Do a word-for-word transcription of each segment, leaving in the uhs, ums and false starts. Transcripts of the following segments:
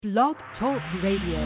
Blog Talk Radio.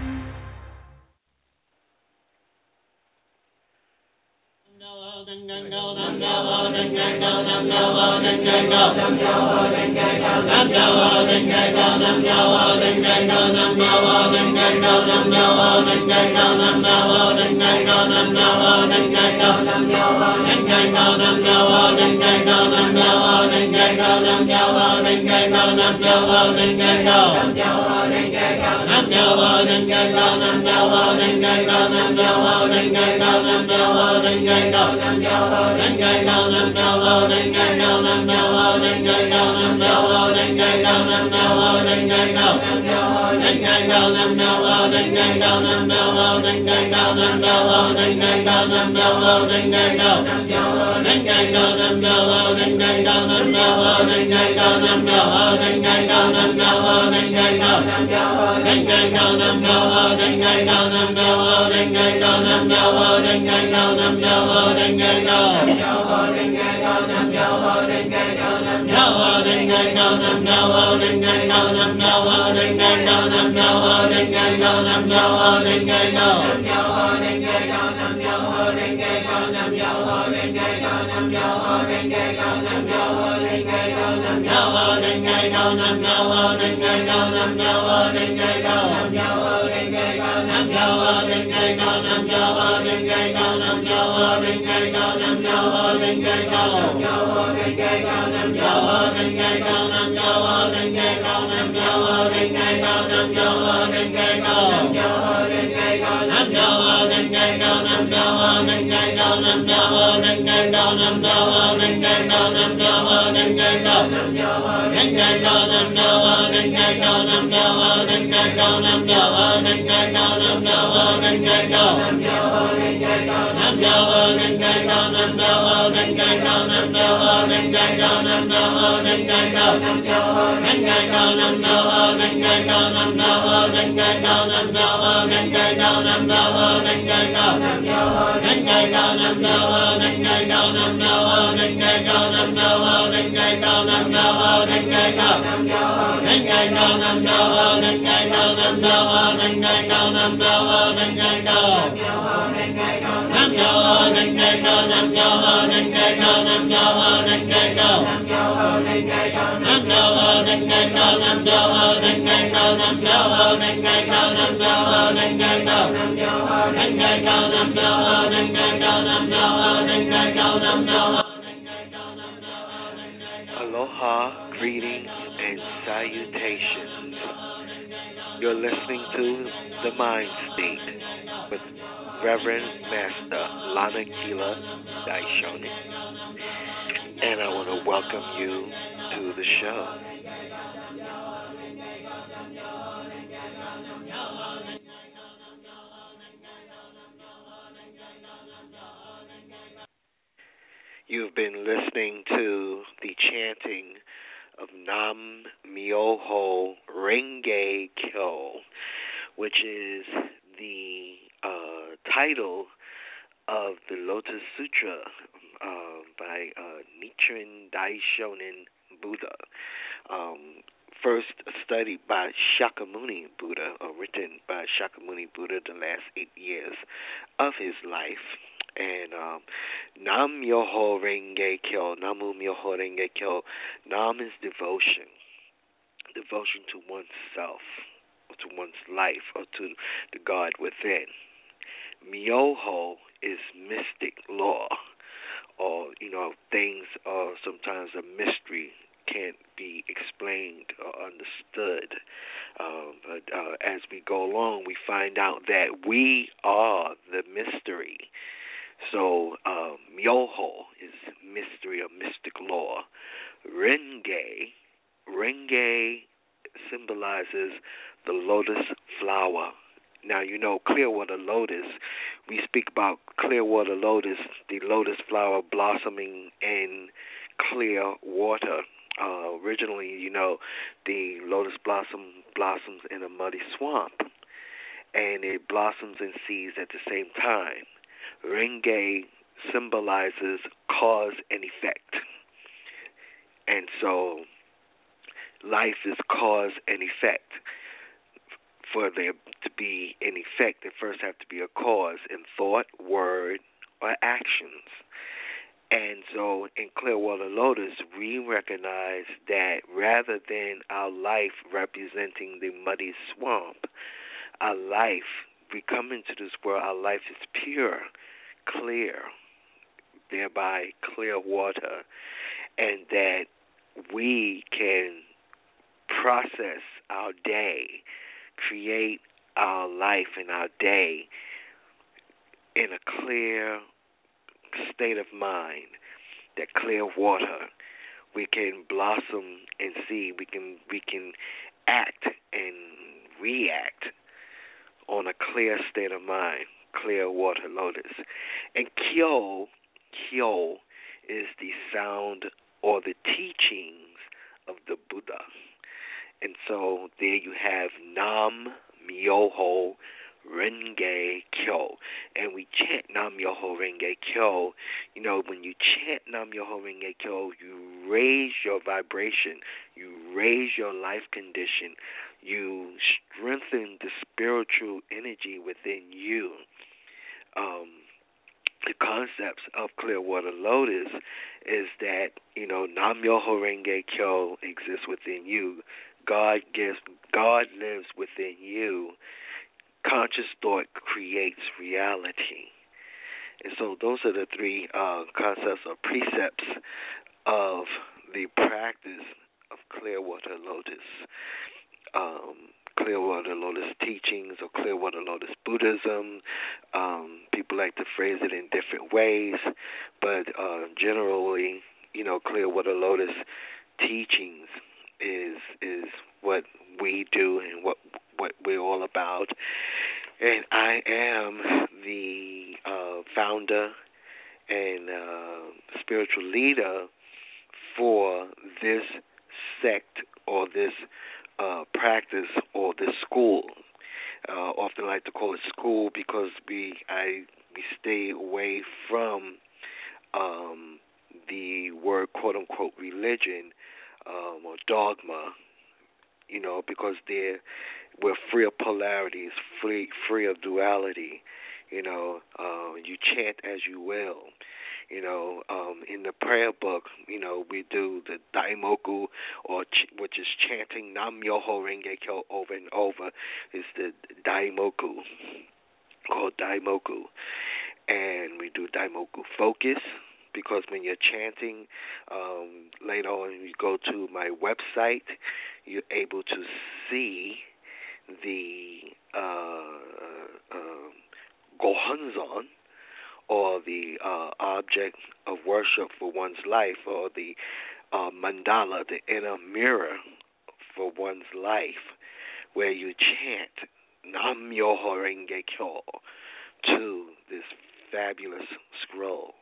Aloha, greetings, and salutations. You're listening to The Mind State with Reverend Master Lana Kila Daishonin. And I want to welcome you to the show. You've been listening to the chanting of Nam Myoho Renge Kyo, which is the uh, title of the Lotus Sutra uh, by uh, Nichiren Daishonin Buddha, um, first studied by Shakyamuni Buddha, or written by Shakyamuni Buddha the last eight years of his life. And um, Nam Myoho Renge Kyo, Namu Myoho Renge Kyo, Nam is devotion, devotion to oneself, or to one's life, or to the God within. Myoho is mystic law, or, you know, things are sometimes a mystery, can't be explained or understood. Um, but uh, as we go along, we find out that we are the mystery. So, um, Myoho is mystery or mystic law. Renge, Renge symbolizes the lotus flower. Now, you know, Clearwater lotus, we speak about Clearwater lotus, the lotus flower blossoming in clear water. Uh, originally, you know, the lotus blossom blossoms in a muddy swamp, and it blossoms and seeds at the same time. Renge symbolizes cause and effect. And so life is cause and effect. for there to be an effect, there first have to be a cause in thought, word, or actions. And so in Clearwater Lotus, we recognize that rather than our life representing the muddy swamp, our life, we come into this world, our life is pure, clear, thereby clear water, and that we can process our day, create our life and our day in a clear state of mind, that clear water. We can blossom and see. We can we can act and react on a clear state of mind, clear water lotus. And Kyo, Kyo is the sound or the teachings of the Buddha. And so there you have Nam Myoho Renge Kyo. And we chant Nam Myoho Renge Kyo. You know, when you chant Nam Myoho Renge Kyo, you raise your vibration, you raise your life condition, you strengthen the spiritual energy within you. Um, the concepts of Clearwater Lotus is that, you know, Nam Myoho Renge Kyo exists within you. God gives, God lives within you. Conscious thought creates reality. And so those are the three uh, concepts or precepts of the practice of Clearwater Lotus. Um, Clearwater Lotus teachings or Clearwater Lotus Buddhism. Um, people like to phrase it in different ways, but uh, generally, you know, Clearwater Lotus teachings is is what we do and what what we're all about. And I am the uh, founder and uh, spiritual leader for this sect or this uh, practice or this school. Uh, often like to call it school because we I we stay away from um, the word quote unquote religion um, or dogma. You know, because they're we're free of polarities, free free of duality. You know, uh, you chant as you will. You know, um, in the prayer book, you know, we do the Daimoku, or ch- which is chanting Nam Myoho Renge Kyo over and over. It's the Daimoku, called Daimoku. And we do Daimoku Focus, because when you're chanting, um, later on you go to my website, you're able to see the uh, uh, Gohonzon, or the uh, object of worship for one's life, or the uh, mandala, the inner mirror for one's life, where you chant Nam Myoho Renge Kyo to this fabulous scroll.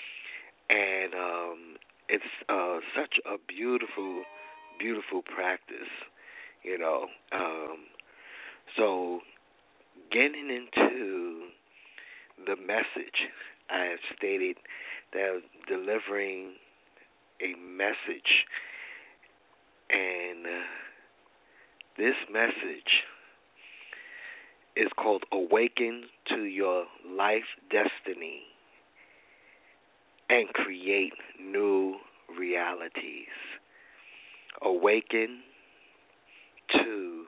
And um, it's uh, such a beautiful, beautiful practice, you know. Um, so getting into the message, I have stated that I'm delivering a message, and uh, this message is called Awaken to Your Life Destiny and Create New Realities. Awaken to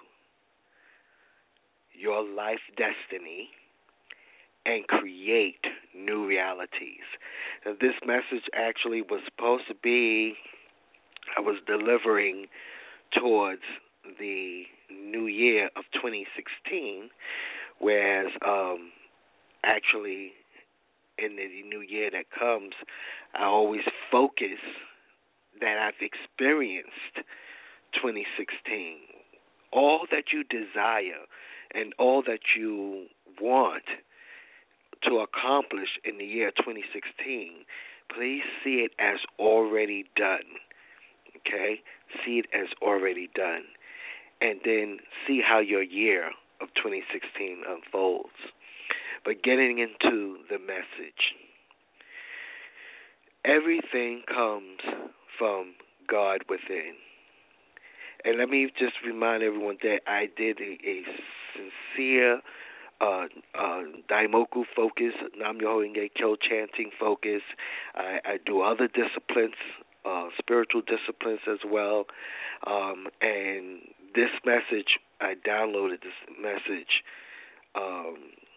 your life destiny and create new realities. Now, this message actually was supposed to be, I was delivering towards the new year of twenty sixteen, whereas um, actually in the new year that comes, I always focus that I've experienced twenty sixteen. All that you desire and all that you want to accomplish in the year twenty sixteen, please see it as already done. Okay? See it as already done. And then see how your year of twenty sixteen unfolds. But getting into the message, everything comes from God within. And let me just remind everyone that I did a, a sincere uh, uh, Daimoku focus, Nam Myoho Renge Kyo chanting focus. I, I do other disciplines, uh, spiritual disciplines as well. Um, and this message, I downloaded this message um,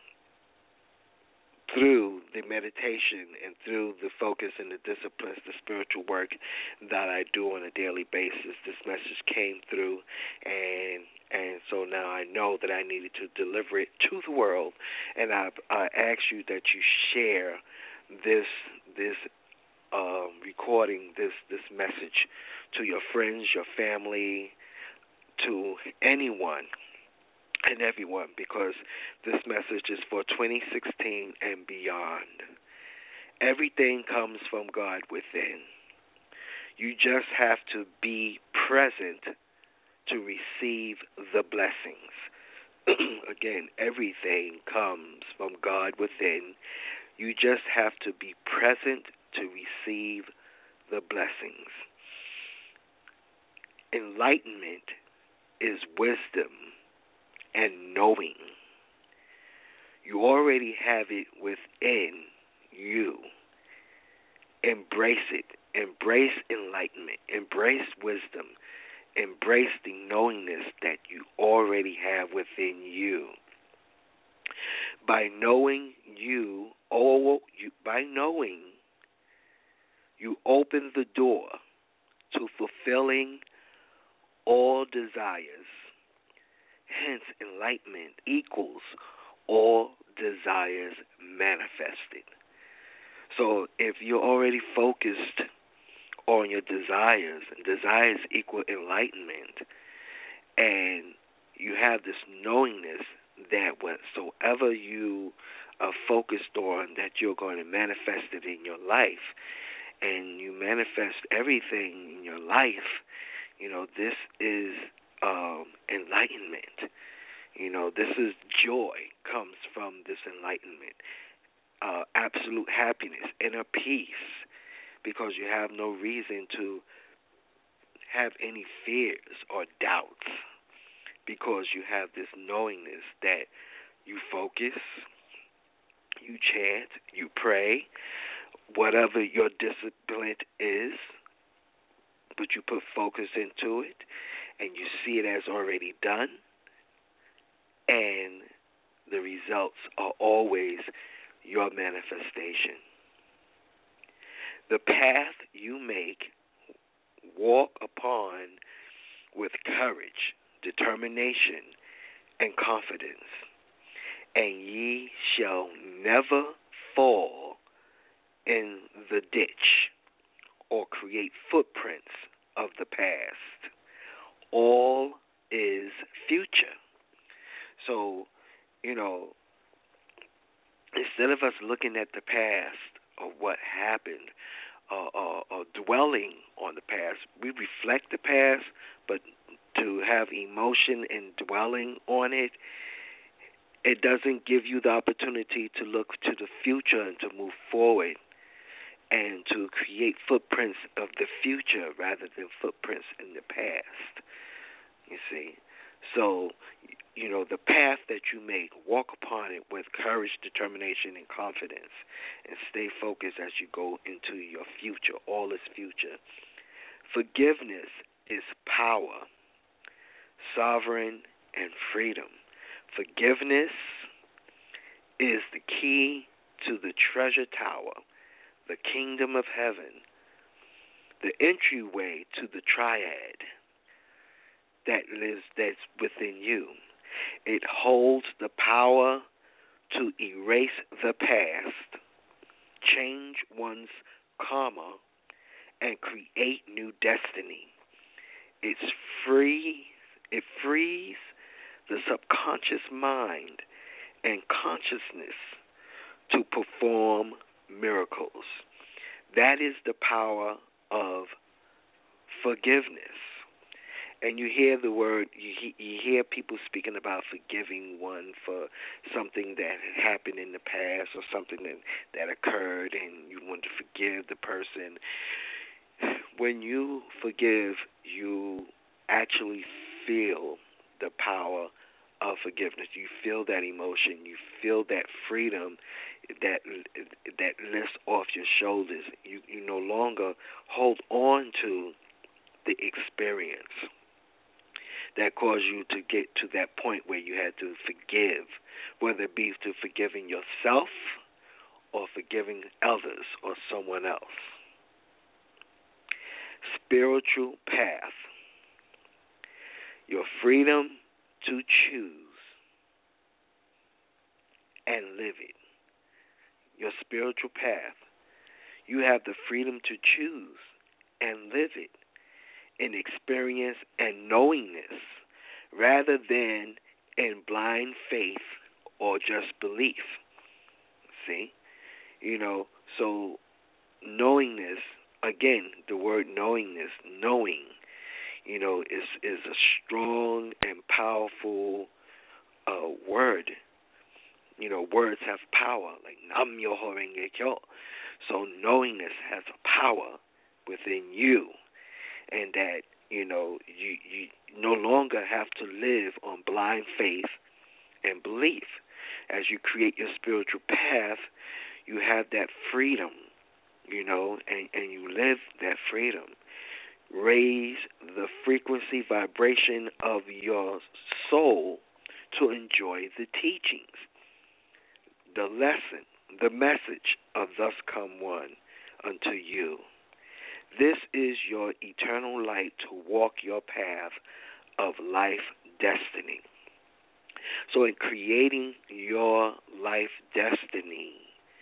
through the meditation and through the focus and the disciplines, the spiritual work that I do on a daily basis. This message came through, and and so now I know that I needed to deliver it to the world, and I I ask you that you share this this uh, recording, this this message to your friends, your family, to anyone and everyone, because this message is for twenty sixteen and beyond. Everything comes from God within. You just have to be present to receive the blessings. Again, everything comes from God within. You just have to be present to receive the blessings. Enlightenment is wisdom and knowing. You already have it within you. Embrace it. Embrace enlightenment. Embrace wisdom. Embrace the knowingness that you already have within you. By knowing you, oh, you by knowing, you open the door to fulfilling all desires. Hence, enlightenment equals all desires manifested. So if you're already focused on your desires, and desires equal enlightenment, and you have this knowingness that whatsoever you are focused on, that you're going to manifest it in your life, and you manifest everything in your life, you know, this is um, enlightenment. You know, this is joy comes from this enlightenment. Uh, absolute happiness, inner peace, because you have no reason to have any fears or doubts, because you have this knowingness that you focus, you chant, you pray, whatever your discipline is, but you put focus into it, and you see it as already done, and the results are always your manifestation. The path you make, walk upon with courage, determination, and confidence, and ye shall never fall in the ditch or create footprints of the past. All is future. So, you know, instead of us looking at the past or what happened, uh, or, or dwelling on the past, we reflect the past, but to have emotion and dwelling on it, it doesn't give you the opportunity to look to the future and to move forward and to create footprints of the future rather than footprints in the past. You see? So, you know, the path that you make, walk upon it with courage, determination, and confidence, and stay focused as you go into your future. All is future. Forgiveness is power, sovereign, and freedom. Forgiveness is the key to the treasure tower, the kingdom of heaven, the entryway to the triad that lives, that's within you. It holds the power to erase the past, change one's karma, and create new destiny. It's free. It frees the subconscious mind and consciousness to perform miracles. That is the power of forgiveness. And you hear the word, you, you hear people speaking about forgiving one for something that had happened in the past or something that, that occurred, and you want to forgive the person. When you forgive, you actually feel the power of forgiveness. You feel that emotion. You feel that freedom that that lifts off your shoulders. You you no longer hold on to the experience that caused you to get to that point where you had to forgive, whether it be to forgiving yourself or forgiving others or someone else. Spiritual path. Your freedom to choose and live it. Your spiritual path. You have the freedom to choose and live it in experience and knowingness rather than in blind faith or just belief. See? You know, so knowingness, again, the word knowingness, knowing, you know, is is a strong and powerful uh, word. You know, words have power, like Nam Myoho Renge Kyo. So knowingness has a power within you, and that, you know, you, you no longer have to live on blind faith and belief. As you create your spiritual path, you have that freedom, you know, and, and you live that freedom. Raise the frequency vibration of your soul to enjoy the teachings, the lesson, the message of Thus Come One unto you. This is your eternal light to walk your path of life destiny. So in creating your life destiny,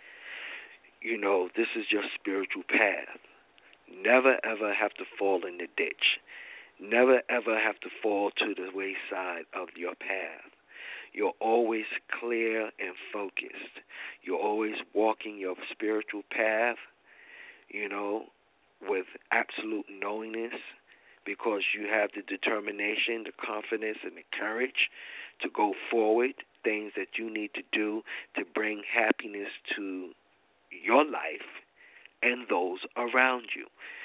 you know, this is your spiritual path. Never, ever have to fall in the ditch. Never, ever have to fall to the wayside of your path. You're always clear and focused. You're always walking your spiritual path, you know, with absolute knowingness, because you have the determination, the confidence, and the courage to go forward, things that you need to do to bring happiness to your life and those around you.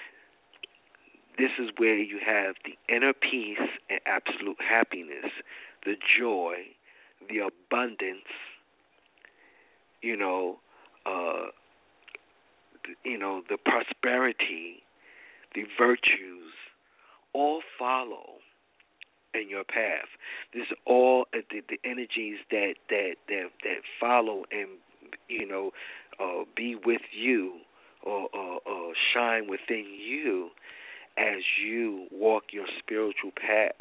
This is where you have the inner peace and absolute happiness, the joy, the abundance, you know, uh, you know, the prosperity, the virtues, all follow in your path. This is all uh, the, the energies that, that that that follow and, you know, uh, be with you or, or, or shine within you as you walk your spiritual path.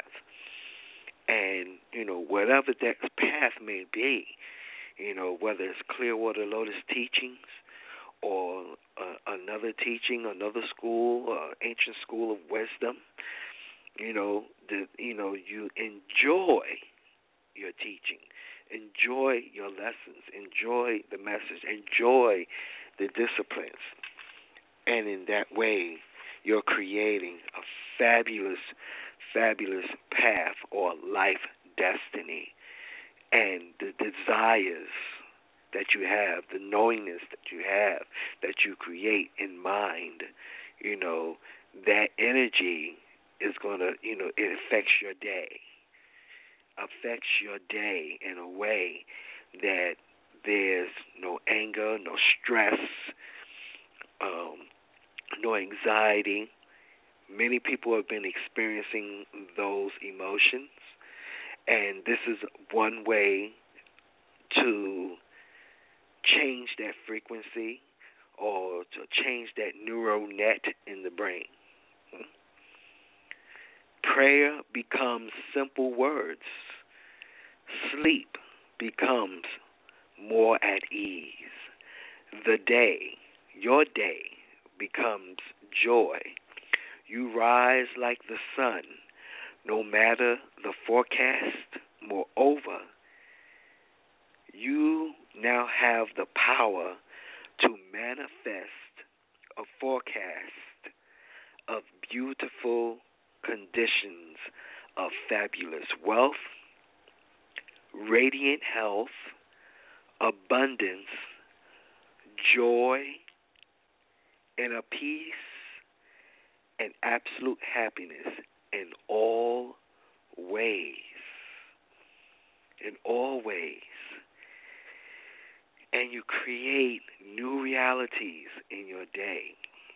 And, you know, whatever that path may be, you know, whether it's Clearwater Lotus Teachings or uh, another teaching, another school, uh, ancient school of wisdom, you know, the, you know, you enjoy your teaching, enjoy your lessons, enjoy the message, enjoy the disciplines. And in that way, you're creating a fabulous, fabulous path or life destiny. And the desires that you have, the knowingness that you have, that you create in mind, you know, that energy is going to, you know, it affects your day, affects your day in a way that there's no anger, no stress, um, no anxiety. Many people have been experiencing those emotions, and this is one way to change that frequency or to change that neural net in the brain. Prayer becomes simple words. Sleep becomes more at ease. The day, your day, becomes joy. You rise like the sun, no matter the forecast. Moreover, you now have the power to manifest a forecast of beautiful conditions of fabulous wealth, radiant health, abundance, joy, inner peace, and absolute happiness in all ways. in all ways, and you create new realities in your day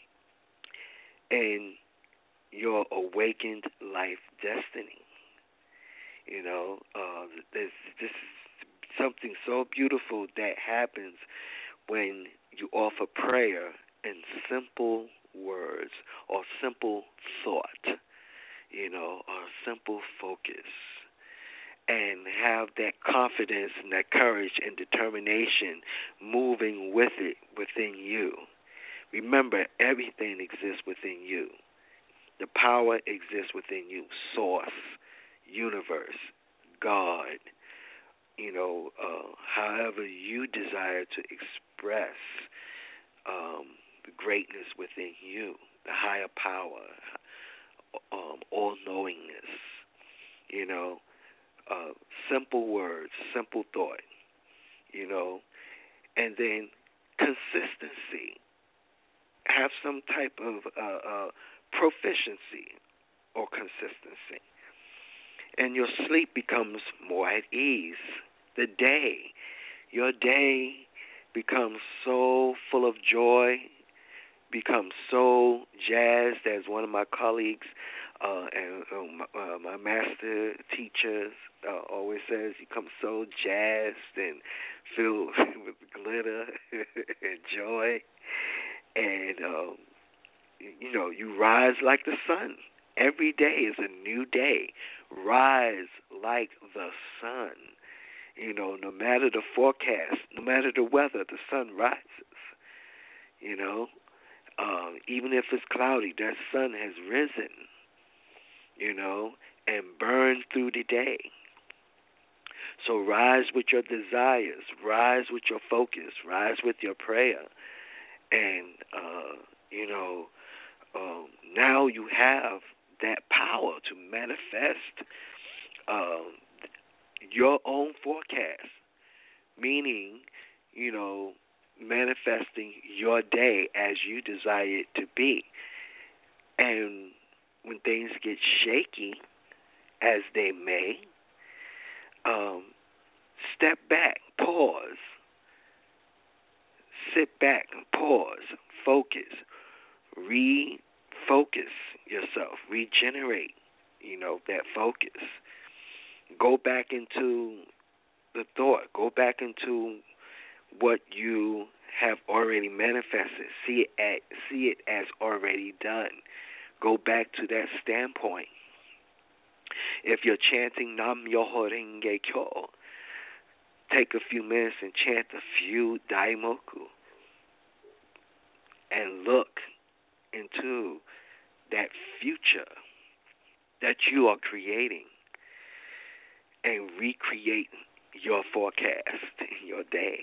and your awakened life destiny. You know, uh, this, this is something so beautiful that happens when you offer prayer in simple words or simple thought, you know, or simple focus, and have that confidence and that courage and determination moving with it within you. Remember, everything exists within you. The power exists within you. Source, universe, God, you know, uh, however you desire to express um, the greatness within you, the higher power, um, all-knowingness, you know, uh, simple words, simple thought, you know, and then consistency. Have some type of uh, uh, proficiency or consistency. And your sleep becomes more at ease. The day, your day becomes so full of joy, becomes so jazzed, as one of my colleagues uh, and uh, my, uh, my master teachers uh, always says, you come so jazzed and filled with glitter and joy. And, um, you know, you rise like the sun. Every day is a new day. Rise like the sun. You know, no matter the forecast, no matter the weather, the sun rises. You know, um, even if it's cloudy, that sun has risen, you know, and burned through the day. So rise with your desires. Rise with your focus. Rise with your prayer. And, uh, you know, um, now you have that power to manifest um, your own forecast, meaning, you know, manifesting your day as you desire it to be. And when things get shaky, as they may, um, step back, pause, sit back, pause, focus, refocus yourself, regenerate, you know, that focus. Go back into the thought, go back into what you have already manifested. See it at, see it as already done. Go back to that standpoint. If you're chanting Nam Myoho Renge Kyo, take a few minutes and chant a few Daimoku and look into that future that you are creating and recreate your forecast in your day.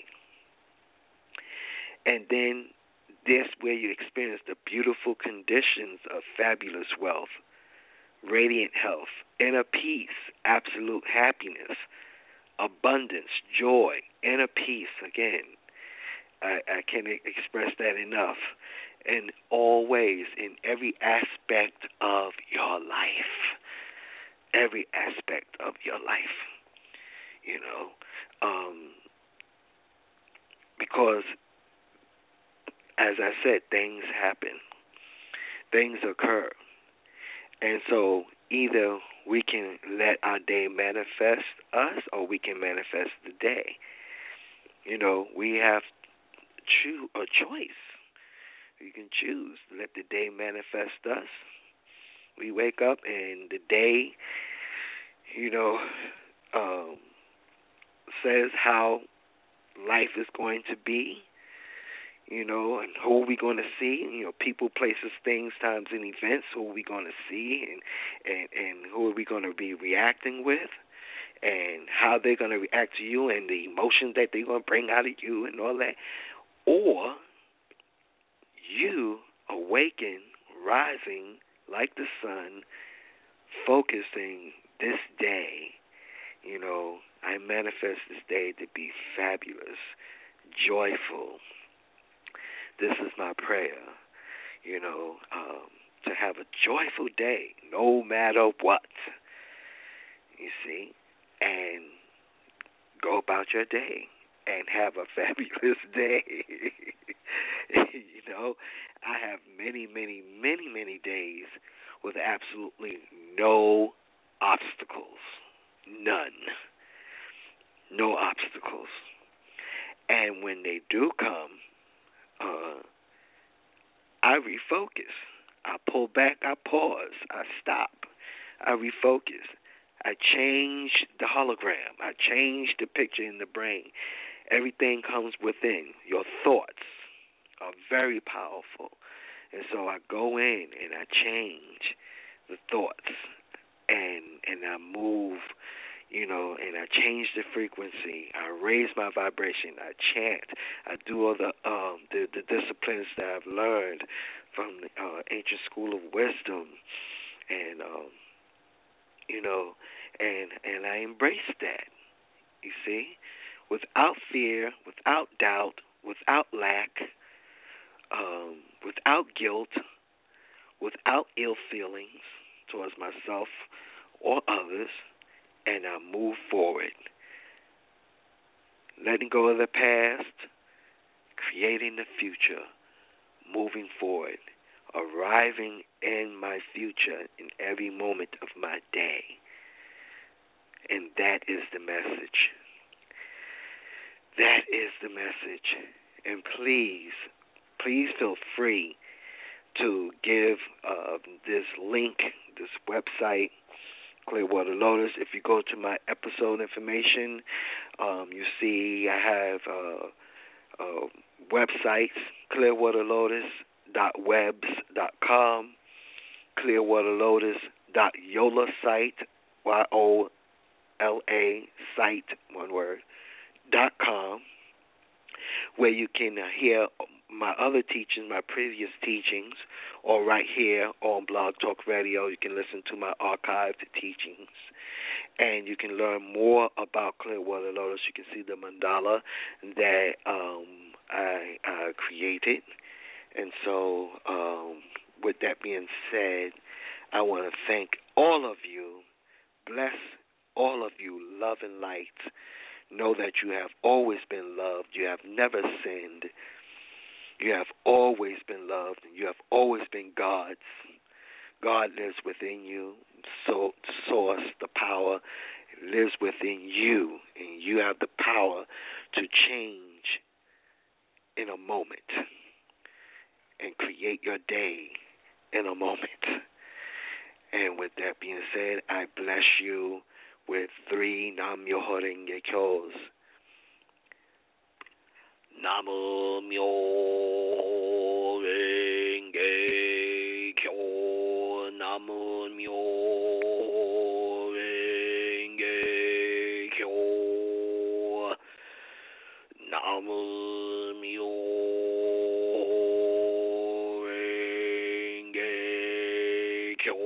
And then this where you experience the beautiful conditions of fabulous wealth, radiant health, inner peace, absolute happiness, abundance, joy, inner peace. Again, I, I can't express that enough. In all ways, in every aspect of your life. Every aspect of your life. You know, um, because, as I said, things happen. Things occur. And so either we can let our day manifest us or we can manifest the day. You know, we have cho- a choice. You can choose to let the day manifest us. We wake up and the day, you know, um, says how life is going to be, you know, and who are we going to see, you know, people, places, things, times, and events, who are we going to see, and, and, and who are we going to be reacting with, and how they're going to react to you, and the emotions that they're going to bring out of you, and all that. Or you awaken, rising like the sun, focusing this day. You know, I manifest this day to be fabulous, joyful. This is my prayer, you know, um, to have a joyful day, no matter what, you see. And about your day and have a fabulous day. You know, I have many, many, many, many days with absolutely no obstacles. None. No obstacles. And when they do come, uh, I refocus. I pull back, I pause, I stop, I refocus. I change the hologram. I change the picture in the brain. Everything comes within. Your thoughts are very powerful. And so I go in and I change the thoughts and and I move, you know, and I change the frequency. I raise my vibration. I chant. I do all the um the, the disciplines that I've learned from the uh, ancient school of wisdom, and um, you know, and and I embrace that. You see, without fear, without doubt, without lack, um, without guilt, without ill feelings towards myself or others, and I move forward, letting go of the past, creating the future, moving forward, arriving in my future in every moment of my day. And that is the message. That is the message. And please, please feel free to give uh, this link, this website, Clearwater Lotus. If you go to my episode information, um, you see I have uh, uh, websites, clearwater lotus dot webs dot com, clearwater lotus dot yola site, Y O L A site, one word, dot com, where you can uh, hear my other teachings, my previous teachings, or right here on Blog Talk Radio. You can listen to my archived teachings, and you can learn more about Clearwater Lotus. You can see the mandala that um, I uh, created. And so, um, with that being said, I want to thank all of you. Bless all of you, love and light. Know that you have always been loved. You have never sinned. You have always been loved, and you have always been God's. God lives within you. So, source, the power, lives within you, and you have the power to change in a moment and create your day in a moment. And with that being said, I bless you with three Nam Myoho Renge Kyos. Namo Myoho Renge Kyo. Namo Myoho Renge Kyo. Namo Myoho Renge Kyo.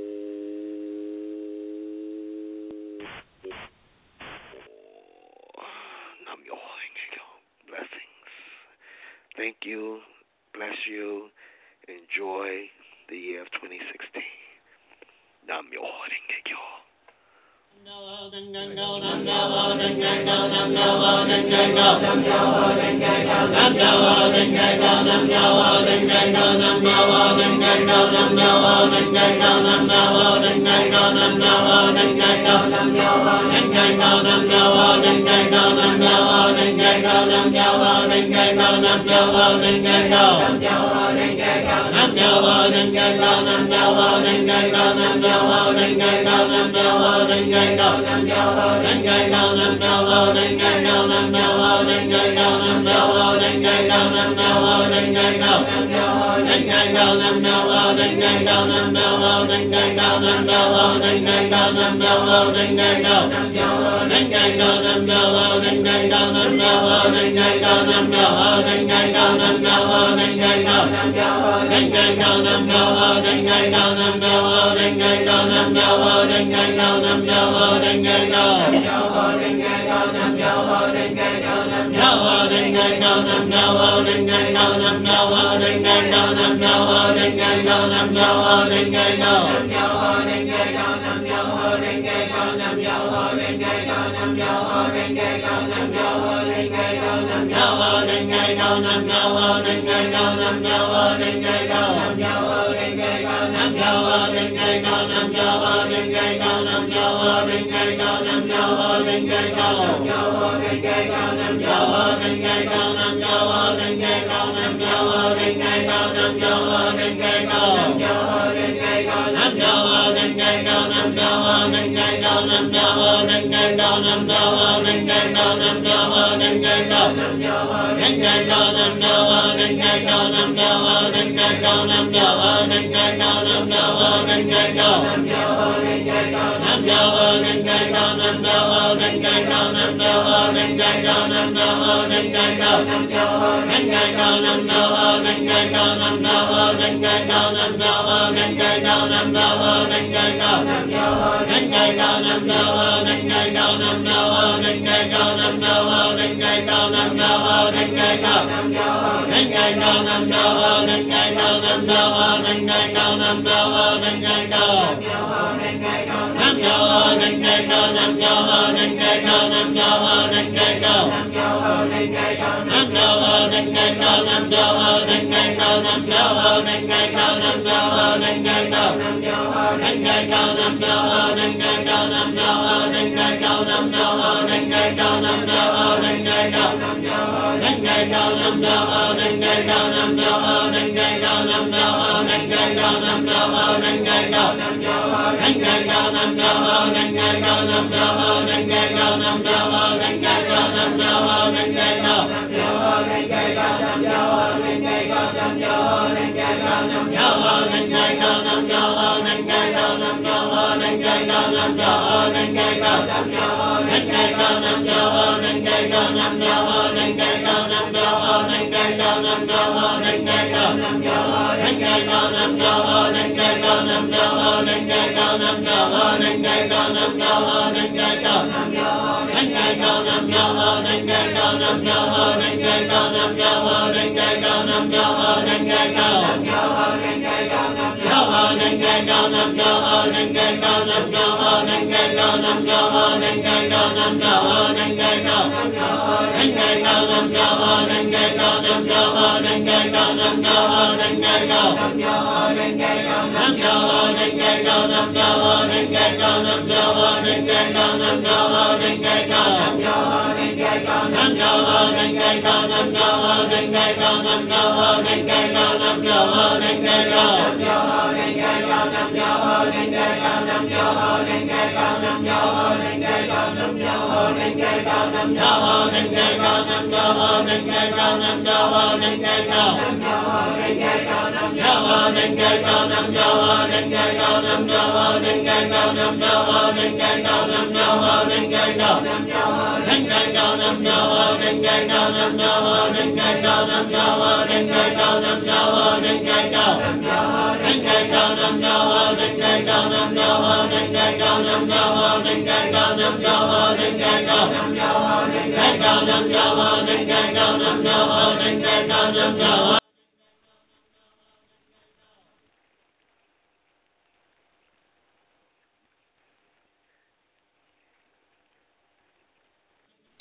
Nam Myoho Renge Kyo. Blessings. Thank you. Bless you. Enjoy the year of twenty sixteen. Nam Myoho Renge Kyo. Nam Nam